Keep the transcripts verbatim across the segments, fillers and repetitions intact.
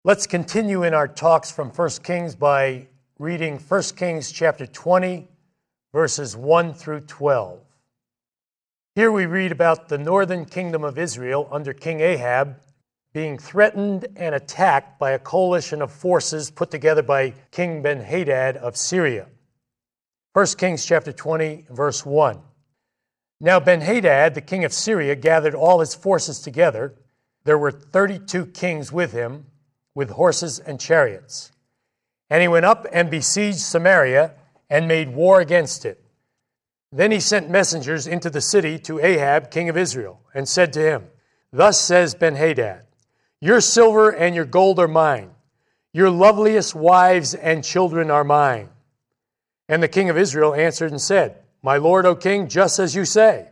Let's continue in our talks from First Kings by reading First Kings chapter twenty, verses one through twelve. Here we read about the northern kingdom of Israel under King Ahab being threatened and attacked by a coalition of forces put together by King Ben-Hadad of Syria. First Kings chapter twenty, verse one. Now Ben-Hadad, the king of Syria, gathered all his forces together. There were thirty-two kings with him, with horses and chariots. And he went up and besieged Samaria and made war against it. Then he sent messengers into the city to Ahab, king of Israel, and said to him, Thus says Ben-Hadad, Your silver and your gold are mine. Your loveliest wives and children are mine. And the king of Israel answered and said, My lord, O king, just as you say,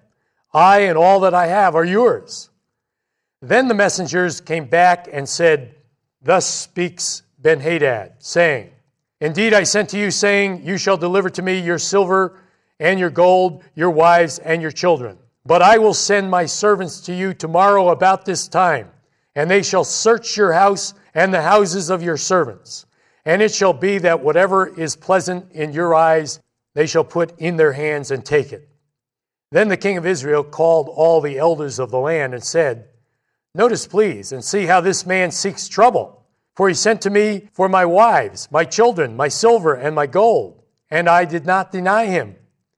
I and all that I have are yours. Then the messengers came back and said, Thus speaks Ben-Hadad, saying, Indeed I sent to you, saying, You shall deliver to me your silver and your gold, your wives and your children. But I will send my servants to you tomorrow about this time, and they shall search your house and the houses of your servants. And it shall be that whatever is pleasant in your eyes, they shall put in their hands and take it. Then the king of Israel called all the elders of the land and said, Notice, please, and see how this man seeks trouble. For he sent to me for my wives, my children, my silver, and my gold, and I did not deny him.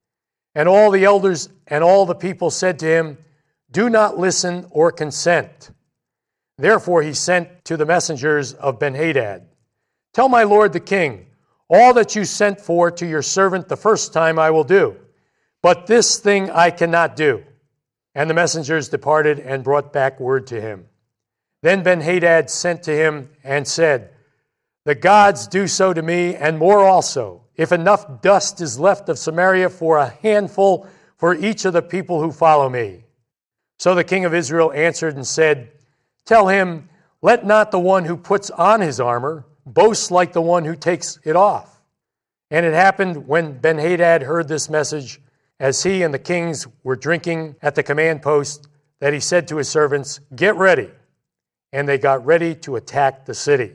And all the elders and all the people said to him, Do not listen or consent. Therefore he sent to the messengers of Ben-Hadad, Tell my lord the king, all that you sent for to your servant the first time I will do, but this thing I cannot do. And the messengers departed and brought back word to him. Then Ben-Hadad sent to him and said, The gods do so to me, and more also, if enough dust is left of Samaria for a handful for each of the people who follow me. So the king of Israel answered and said, Tell him, let not the one who puts on his armor boast like the one who takes it off. And it happened when Ben-Hadad heard this message, as he and the kings were drinking at the command post, that he said to his servants, Get ready. And they got ready to attack the city.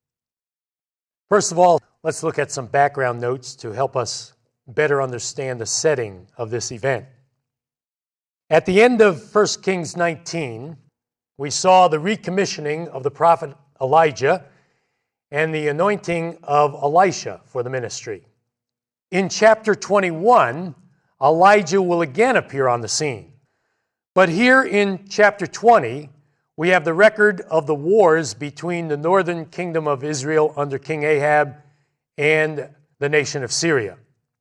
First of all, let's look at some background notes to help us better understand the setting of this event. At the end of First Kings nineteen, we saw the recommissioning of the prophet Elijah and the anointing of Elisha for the ministry. In chapter twenty-one, Elijah will again appear on the scene. But here in chapter twenty, we have the record of the wars between the northern kingdom of Israel under King Ahab and the nation of Syria.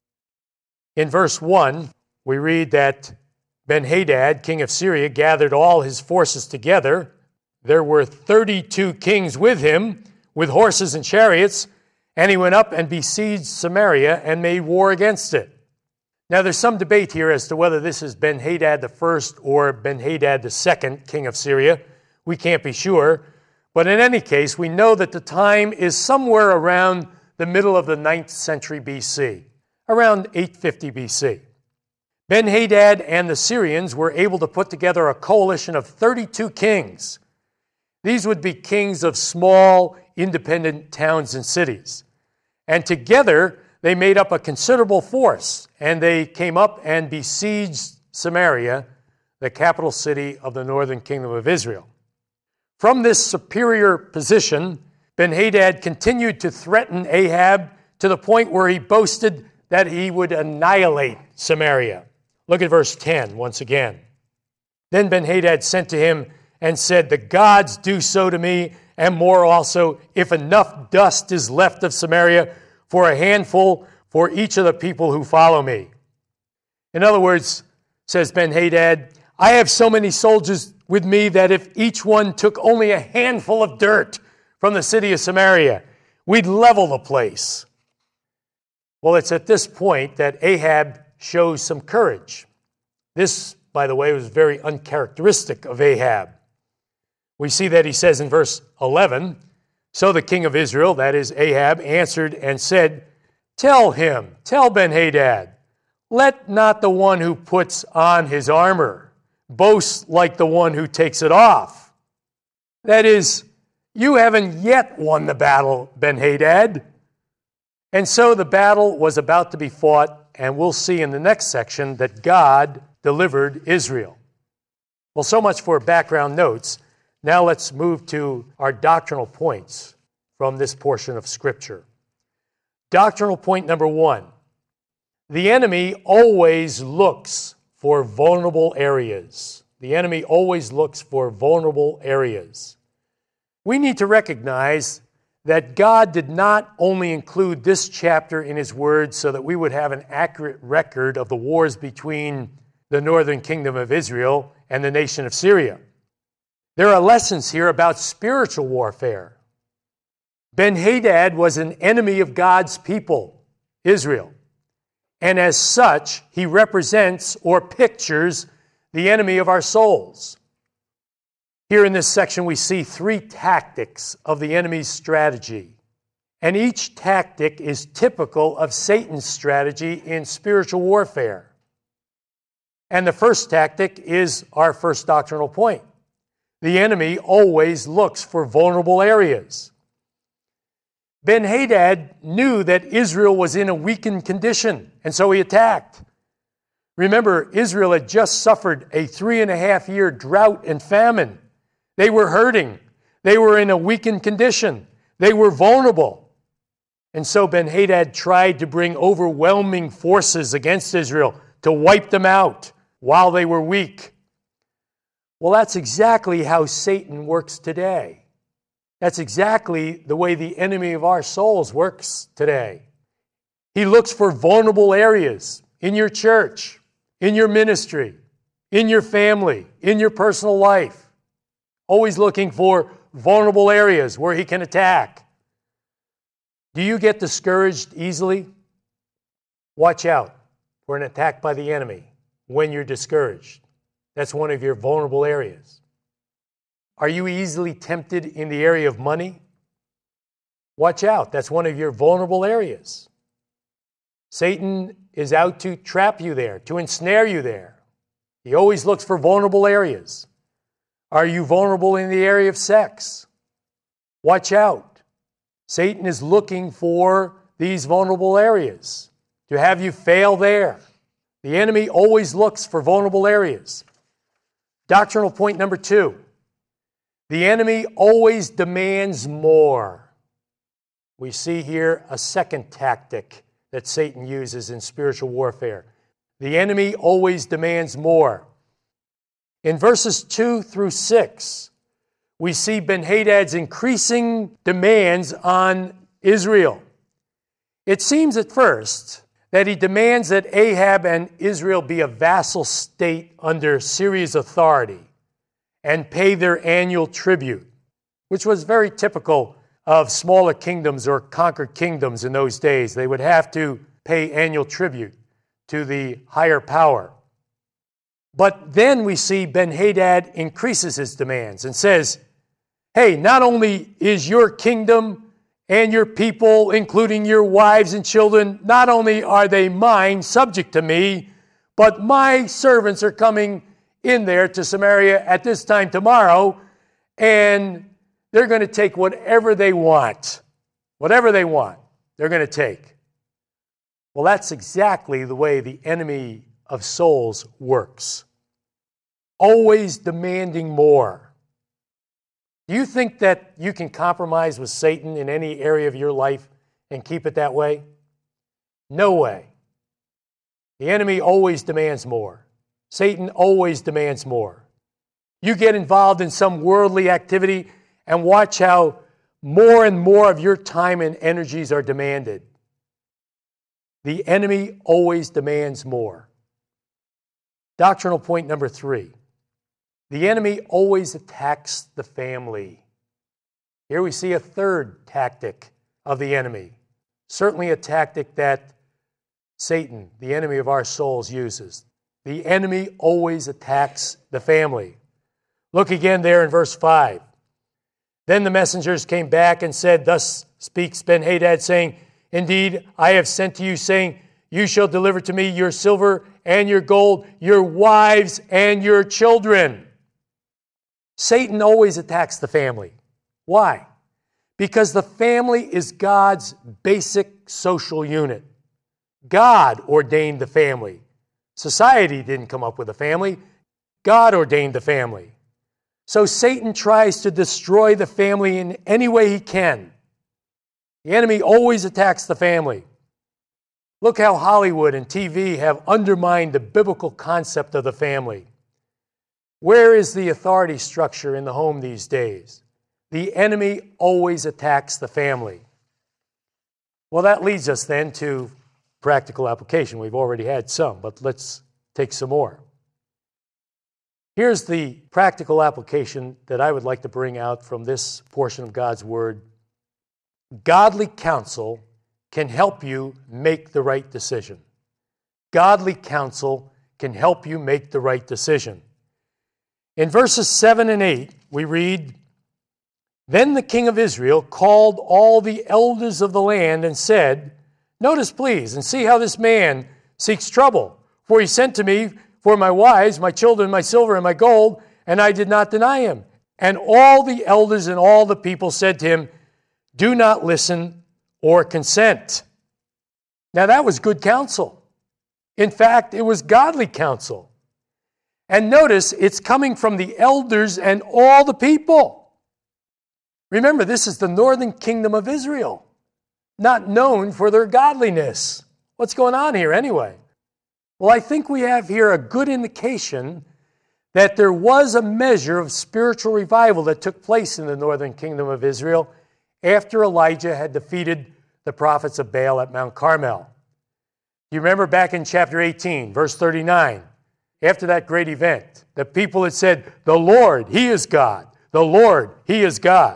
In verse one, we read that Ben-Hadad, king of Syria, gathered all his forces together. There were thirty-two kings with him, with horses and chariots, and he went up and besieged Samaria and made war against it. Now, there's some debate here as to whether this is Ben-Hadad the first or Ben-Hadad the second, king of Syria. We can't be sure. But in any case, we know that the time is somewhere around the middle of the ninth century B C, around eight fifty B C. Ben-Hadad and the Syrians were able to put together a coalition of thirty-two kings. These would be kings of small, independent towns and cities. And together, they made up a considerable force, and they came up and besieged Samaria, the capital city of the northern kingdom of Israel. From this superior position, Ben-Hadad continued to threaten Ahab to the point where he boasted that he would annihilate Samaria. Look at verse ten once again. Then Ben-Hadad sent to him and said, The gods do so to me, and more also, if enough dust is left of Samaria for a handful for each of the people who follow me. In other words, says Ben-Hadad, I have so many soldiers with me that if each one took only a handful of dirt from the city of Samaria, we'd level the place. Well, it's at this point that Ahab shows some courage. This, by the way, was very uncharacteristic of Ahab. We see that he says in verse eleven, So the king of Israel, that is Ahab, answered and said, Tell him, tell Ben-Hadad, let not the one who puts on his armor boast like the one who takes it off. That is, You haven't yet won the battle, Ben-Hadad. And so the battle was about to be fought, and we'll see in the next section that God delivered Israel. Well, so much for background notes. Now let's move to our doctrinal points from this portion of Scripture. Doctrinal point number one. The enemy always looks for vulnerable areas. The enemy always looks for vulnerable areas. We need to recognize that God did not only include this chapter in His Word so that we would have an accurate record of the wars between the northern kingdom of Israel and the nation of Syria. There are lessons here about spiritual warfare. Ben-Hadad was an enemy of God's people, Israel. And as such, he represents or pictures the enemy of our souls. Here in this section, we see three tactics of the enemy's strategy. And each tactic is typical of Satan's strategy in spiritual warfare. And the first tactic is our first doctrinal point. The enemy always looks for vulnerable areas. Ben-Hadad knew that Israel was in a weakened condition, and so he attacked. Remember, Israel had just suffered a three and a half year drought and famine. They were hurting. They were in a weakened condition. They were vulnerable. And so Ben-Hadad tried to bring overwhelming forces against Israel to wipe them out while they were weak. Well, that's exactly how Satan works today. That's exactly the way the enemy of our souls works today. He looks for vulnerable areas in your church, in your ministry, in your family, in your personal life. Always looking for vulnerable areas where he can attack. Do you get discouraged easily? Watch out for an attack by the enemy when you're discouraged. That's one of your vulnerable areas. Are you easily tempted in the area of money? Watch out. That's one of your vulnerable areas. Satan is out to trap you there, to ensnare you there. He always looks for vulnerable areas. Are you vulnerable in the area of sex? Watch out. Satan is looking for these vulnerable areas to have you fail there. The enemy always looks for vulnerable areas. Doctrinal point number two. The enemy always demands more. We see here a second tactic that Satan uses in spiritual warfare. The enemy always demands more. In verses two through six, we see Ben-Hadad's increasing demands on Israel. It seems at first that he demands that Ahab and Israel be a vassal state under Syria's authority and pay their annual tribute, which was very typical of smaller kingdoms or conquered kingdoms in those days. They would have to pay annual tribute to the higher power. But then we see Ben-Hadad increases his demands and says, hey, not only is your kingdom and your people, including your wives and children, not only are they mine, subject to me, but my servants are coming in there to Samaria at this time tomorrow, and they're going to take whatever they want. Whatever they want, they're going to take. Well, that's exactly the way the enemy of souls works. Always demanding more. Do you think that you can compromise with Satan in any area of your life and keep it that way? No way. The enemy always demands more. Satan always demands more. You get involved in some worldly activity and watch how more and more of your time and energies are demanded. The enemy always demands more. Doctrinal point number three. The enemy always attacks the family. Here we see a third tactic of the enemy. Certainly a tactic that Satan, the enemy of our souls, uses. The enemy always attacks the family. Look again there in verse five. Then the messengers came back and said, thus speaks Ben-Hadad, saying, indeed, I have sent to you, saying, you shall deliver to me your silver and your gold, your wives and your children. Satan always attacks the family. Why? Because the family is God's basic social unit. God ordained the family. Society didn't come up with a family. God ordained the family. So Satan tries to destroy the family in any way he can. The enemy always attacks the family. Look how Hollywood and T V have undermined the biblical concept of the family. Where is the authority structure in the home these days? The enemy always attacks the family. Well, that leads us then to practical application. We've already had some, but let's take some more. Here's the practical application that I would like to bring out from this portion of God's Word. Godly counsel can help you make the right decision. Godly counsel can help you make the right decision. In verses seven and eight, we read, "Then the king of Israel called all the elders of the land and said, 'Notice, please, and see how this man seeks trouble. For he sent to me for my wives, my children, my silver, and my gold, and I did not deny him.' And all the elders and all the people said to him, 'Do not listen or consent.'" Now that was good counsel. In fact, it was godly counsel. And notice, it's coming from the elders and all the people. Remember, this is the northern kingdom of Israel, not known for their godliness. What's going on here anyway? Well, I think we have here a good indication that there was a measure of spiritual revival that took place in the northern kingdom of Israel after Elijah had defeated the prophets of Baal at Mount Carmel. You remember back in chapter eighteen, verse thirty-nine, after that great event, the people had said, "The Lord, He is God. The Lord, He is God."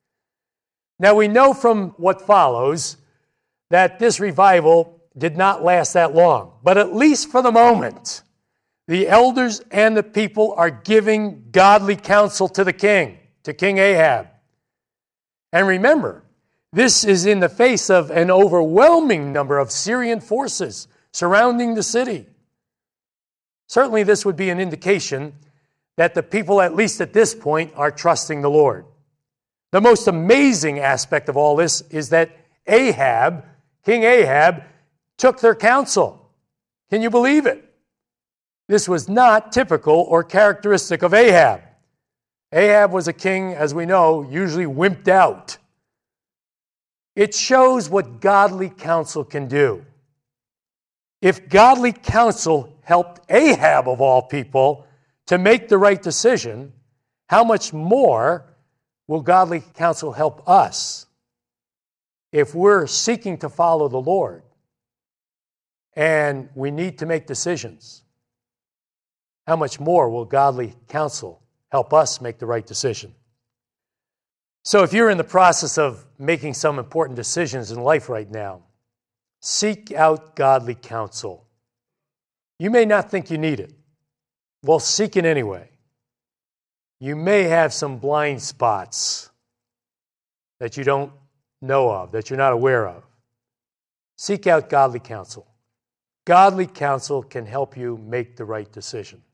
Now we know from what follows that this revival did not last that long, but at least for the moment, the elders and the people are giving godly counsel to the king, to King Ahab. And remember, this is in the face of an overwhelming number of Syrian forces surrounding the city. Certainly this would be an indication that the people, at least at this point, are trusting the Lord. The most amazing aspect of all this is that Ahab, King Ahab, took their counsel. Can you believe it? This was not typical or characteristic of Ahab. Ahab was a king, as we know, usually wimped out. It shows what godly counsel can do. If godly counsel helped Ahab, of all people, to make the right decision, how much more will godly counsel help us if we're seeking to follow the Lord and we need to make decisions? How much more will godly counsel help us make the right decision? So if you're in the process of making some important decisions in life right now, seek out godly counsel. You may not think you need it. Well, seek it anyway. You may have some blind spots that you don't know of, that you're not aware of. Seek out godly counsel. Godly counsel can help you make the right decision.